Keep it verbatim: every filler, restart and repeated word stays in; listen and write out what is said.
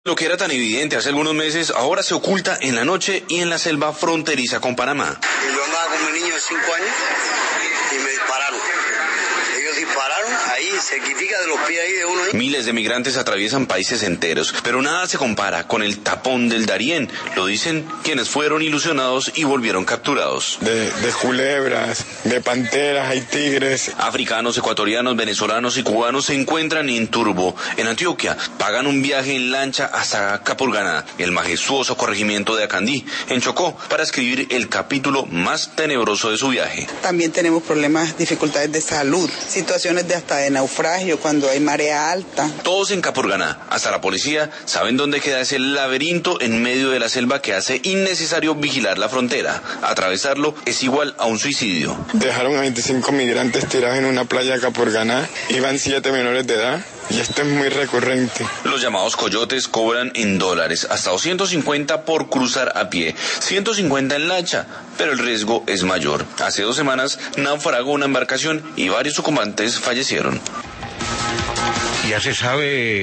Lo que era tan evidente hace algunos meses, ahora se oculta en la noche y en la selva fronteriza con Panamá. Yo andaba con mi niño de cinco años y me dispararon. Ellos dispararon ahí, cerquitica de los pies ahí de uno ahí. Miles de migrantes atraviesan países enteros, pero nada se compara con el tapón del Darién. Lo dicen quienes fueron ilusionados y volvieron capturados. De, de culebras, de panteras, hay tigres. Africanos, ecuatorianos, venezolanos y cubanos se encuentran en Turbo, en Antioquia. Pagan un viaje en lancha hasta Capurganá, el majestuoso corregimiento de Acandí, en Chocó, para escribir el capítulo más tenebroso de su viaje. También tenemos problemas, dificultades de salud, situaciones de hasta de naufragio cuando hay marea alta. Todos en Capurganá, hasta la policía, saben dónde queda ese laberinto en medio de la selva que hace innecesario vigilar la frontera. Atravesarlo es igual a un suicidio. Dejaron a veinticinco migrantes tirados en una playa de Capurganá, iban siete menores de edad. Y esto es muy recurrente. Los llamados coyotes cobran en dólares, hasta doscientos cincuenta por cruzar a pie, ciento cincuenta en lancha, pero el riesgo es mayor. Hace dos semanas naufragó una embarcación y varios ocupantes fallecieron. Ya se sabe